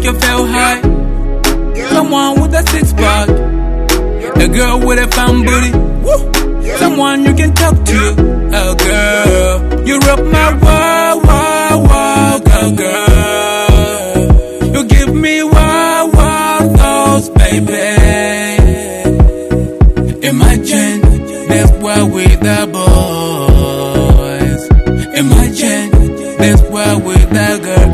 you feel high. Someone with a six-pack, a girl with a fine booty. Woo! Someone you can talk to. Oh girl, you rock my world, world, world, girl, girl. You give me wild, wild thoughts, baby. Imagine that's why we the boys. Imagine that's why we the girls.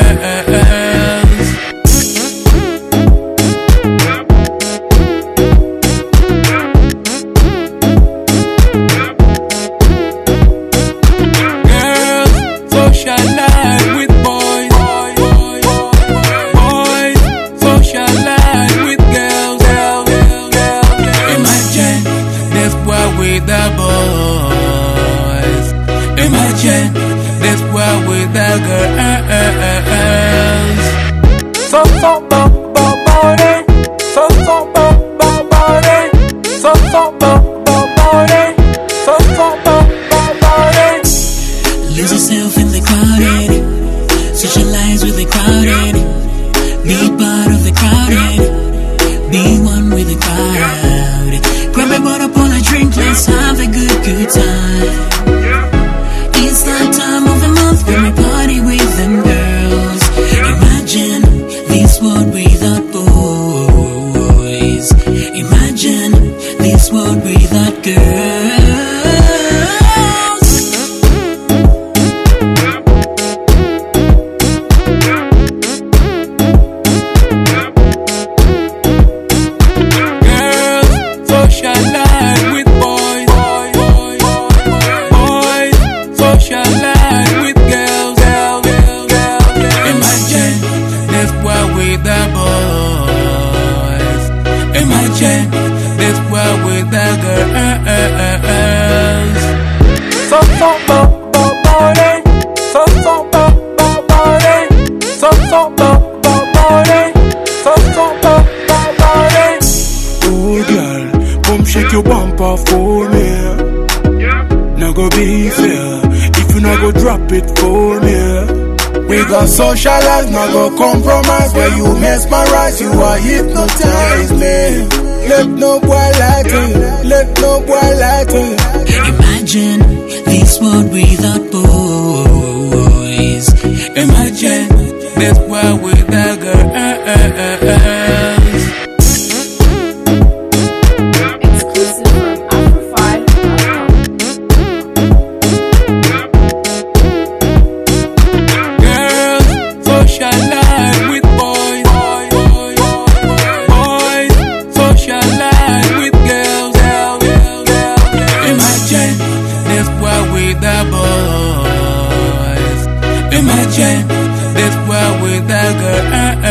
Socialize with boys, boys, socialize with girls. Imagine that's why we the boys. Imagine that's why we the girls. So body, so body, so body, so body. Lose yourself in the crowded, socialize with the crowded, be part of the crowded, be one with the crowd. Grab a bottle, pour a drink, let's have a good time. It's that time of the month when we party with them girls. Imagine this world without boys. Imagine this world without girls. Socialize with boys, boys, socialize with girls. Imagine that's why we the boys. Imagine that's why we the girls. So body, so body, so body, so body. Oh girl, come shake your bumper for me. Now go be fair, if you not go drop it for me. We got socialize, not go compromise. Where you mesmerize, you are hypnotize me. Let no boy like you, let no boy like you. Imagine this world without boys. Imagine that's why we the girls. Socialize with boys, boys, socialize with girls. Imagine that's why we the boys. Imagine that's why we the girls.